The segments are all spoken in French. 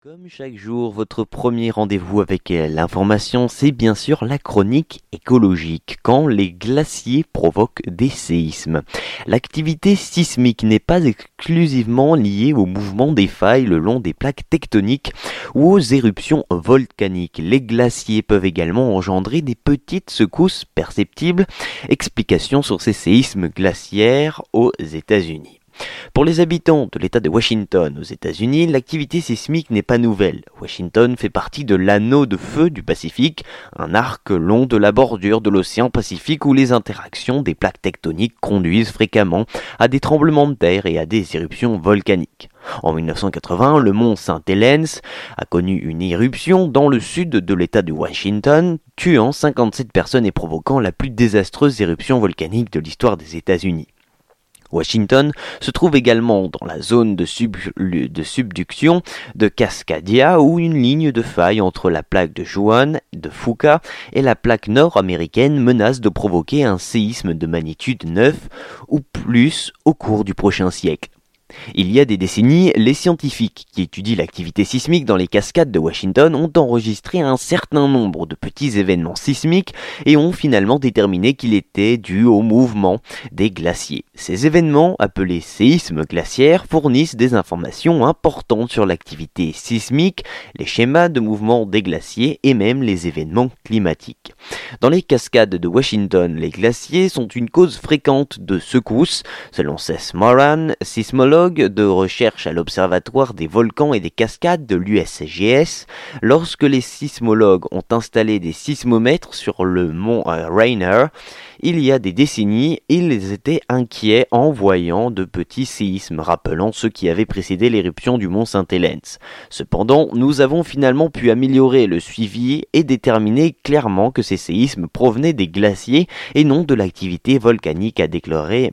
Comme chaque jour, votre premier rendez-vous avec l'information, c'est bien sûr la chronique écologique, quand les glaciers provoquent des séismes. L'activité sismique n'est pas exclusivement liée au mouvement des failles le long des plaques tectoniques ou aux éruptions volcaniques. Les glaciers peuvent également engendrer des petites secousses perceptibles. Explication sur ces séismes glaciaires aux États-Unis. Pour les habitants de l'État de Washington aux États-Unis, l'activité sismique n'est pas nouvelle. Washington fait partie de l'anneau de feu du Pacifique, un arc long de la bordure de l'océan Pacifique où les interactions des plaques tectoniques conduisent fréquemment à des tremblements de terre et à des éruptions volcaniques. En 1980, le mont St. Helens a connu une éruption dans le sud de l'État de Washington, tuant 57 personnes et provoquant la plus désastreuse éruption volcanique de l'histoire des États-Unis. Washington se trouve également dans la zone de subduction de Cascadia où une ligne de faille entre la plaque de Juan de Fuca et la plaque nord-américaine menace de provoquer un séisme de magnitude 9 ou plus au cours du prochain siècle. Il y a des décennies, les scientifiques qui étudient l'activité sismique dans les cascades de Washington ont enregistré un certain nombre de petits événements sismiques et ont finalement déterminé qu'il était dû au mouvement des glaciers. Ces événements, appelés séismes glaciaires, fournissent des informations importantes sur l'activité sismique, les schémas de mouvement des glaciers et même les événements climatiques. Dans les cascades de Washington, les glaciers sont une cause fréquente de secousses, selon Seth Moran, sismologue de recherche à l'Observatoire des volcans et des cascades de l'USGS. Lorsque les sismologues ont installé des sismomètres sur le mont Rainier, il y a des décennies, ils étaient inquiets en voyant de petits séismes, rappelant ceux qui avaient précédé l'éruption du mont St. Helens. Cependant, nous avons finalement pu améliorer le suivi et déterminer clairement que ces séismes provenaient des glaciers et non de l'activité volcanique, a déclaré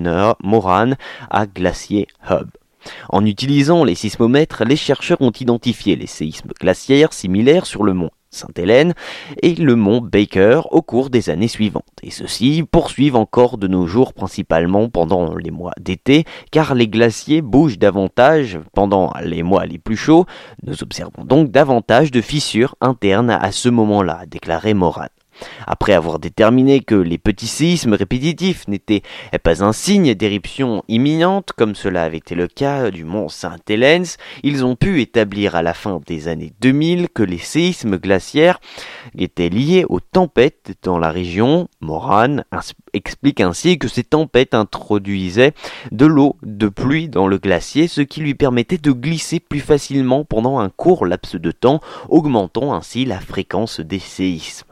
Moran à Glacier Hub. En utilisant les sismomètres, les chercheurs ont identifié les séismes glaciaires similaires sur le mont Sainte-Hélène et le mont Baker au cours des années suivantes. Et ceux-ci poursuivent encore de nos jours, principalement pendant les mois d'été, car les glaciers bougent davantage pendant les mois les plus chauds. Nous observons donc davantage de fissures internes à ce moment-là, a déclaré Moran. Après avoir déterminé que les petits séismes répétitifs n'étaient pas un signe d'éruption imminente, comme cela avait été le cas du mont St. Helens, ils ont pu établir à la fin des années 2000 que les séismes glaciaires étaient liés aux tempêtes dans la région. Moran explique ainsi que ces tempêtes introduisaient de l'eau de pluie dans le glacier, ce qui lui permettait de glisser plus facilement pendant un court laps de temps, augmentant ainsi la fréquence des séismes.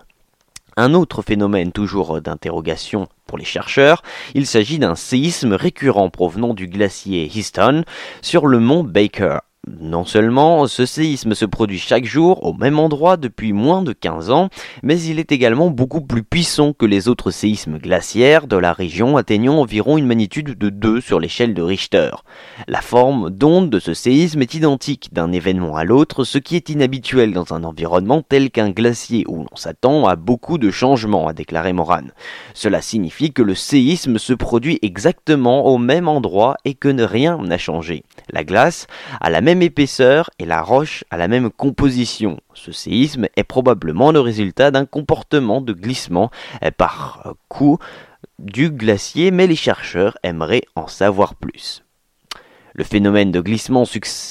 Un autre phénomène toujours d'interrogation pour les chercheurs, il s'agit d'un séisme récurrent provenant du glacier Easton sur le mont Baker. Non seulement ce séisme se produit chaque jour au même endroit depuis moins de 15 ans, mais il est également beaucoup plus puissant que les autres séismes glaciaires de la région, atteignant environ une magnitude de 2 sur l'échelle de Richter. La forme d'onde de ce séisme est identique d'un événement à l'autre, ce qui est inhabituel dans un environnement tel qu'un glacier où l'on s'attend à beaucoup de changements, a déclaré Moran. Cela signifie que le séisme se produit exactement au même endroit et que rien n'a changé. La glace a la même épaisseur et la roche a la même composition. Ce séisme est probablement le résultat d'un comportement de glissement par coup du glacier, mais les chercheurs aimeraient en savoir plus. Le phénomène de glissement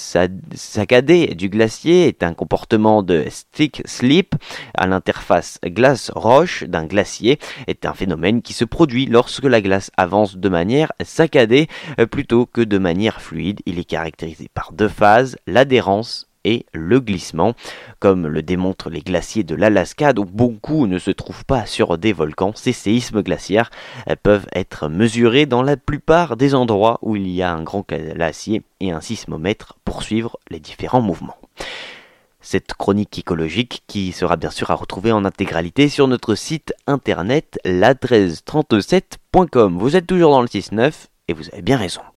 saccadé du glacier est un comportement de stick slip à l'interface glace-roche d'un glacier, est un phénomène qui se produit lorsque la glace avance de manière saccadée plutôt que de manière fluide. Il est caractérisé par deux phases, l'adhérence et le glissement, comme le démontrent les glaciers de l'Alaska, dont beaucoup ne se trouvent pas sur des volcans. Ces séismes glaciaires peuvent être mesurés dans la plupart des endroits où il y a un grand glacier et un sismomètre pour suivre les différents mouvements. Cette chronique écologique qui sera bien sûr à retrouver en intégralité sur notre site internet la1337.com. Vous êtes toujours dans le 6-9 et vous avez bien raison.